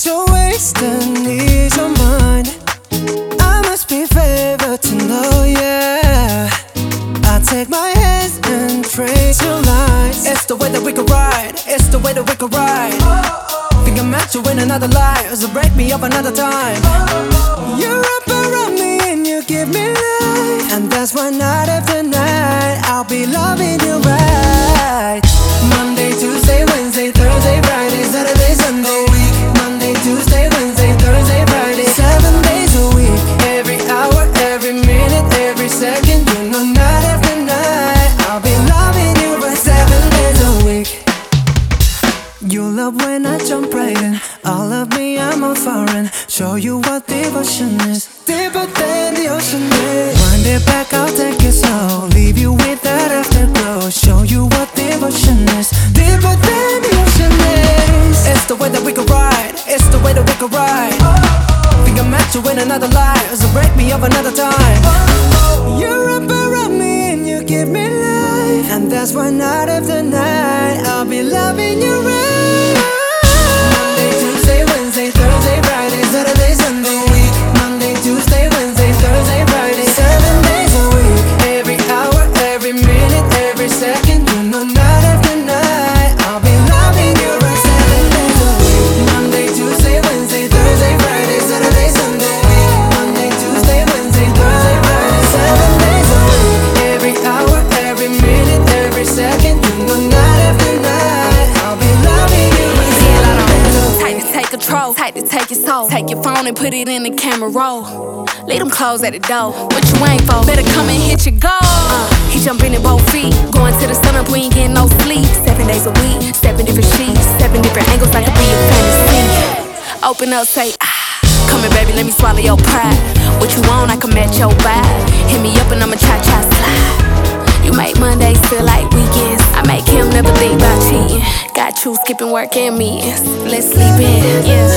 Don't waste an ease of mind. I must be favored to know, yeah. I take my hands and trace your lines. It's the way that we could ride. It's the way that we could ride. Think I'm meant to win another life, so break me up another time. You're up around me and you give me life, and that's why night after night I'll be loving you right. Monday, Tuesday, Wednesday, Thursday, Friday, Saturday, Sunday. Monday, Tuesday, Wednesday, Thursday, Friday, 7 days a week. Every hour, every minute, every second. You know night after night I'll be loving you right 7 days a week. You love when I jump right in. All of me, I'm on foreign. Show you what devotion is, deeper than the ocean is. Wind it back, I'll take it slow. Leave you with that afterglow. Show you what devotion is, deeper than the ocean is. It's the way that we could ride. It's the way that we could ride. Think I'm meant to win another life, so break me up another time. You're up around me and you give me life, and that's why night after night I'll be loving you right. Monday, Tuesday, Wednesday, Thursday, Friday, Saturday, Sunday. Monday, Tuesday, Wednesday, Thursday, Friday, 7 days a week. Every hour, every minute, every second. You know night after night I'll be loving you right 7 days a week. Monday, Tuesday, Wednesday, Thursday, Friday, Saturday, Sunday. Monday, Tuesday, Wednesday, Thursday, Friday, 7 days a week. Every hour, every minute, every second. You know night after night I'll be loving you right 7 days a week. Tight to take control, tight to take your soul. Take your phone and put it in the camera roll. Leave them clothes at the door. What you ain't for? Better come and hit your goal. He jumping in both feet. Going to the sun up, we ain't getting no sleep. 7 days a week, 7 different sheets, 7 different angles, that could be a fantasy. Open up, say come here, baby, let me swallow your pride. What you want, I can match your vibe. Hit me up and I'ma try slide. You make Mondays feel like weekends. I make him never think about cheating. Got you skipping work and meetings. Let's sleep in, yeah.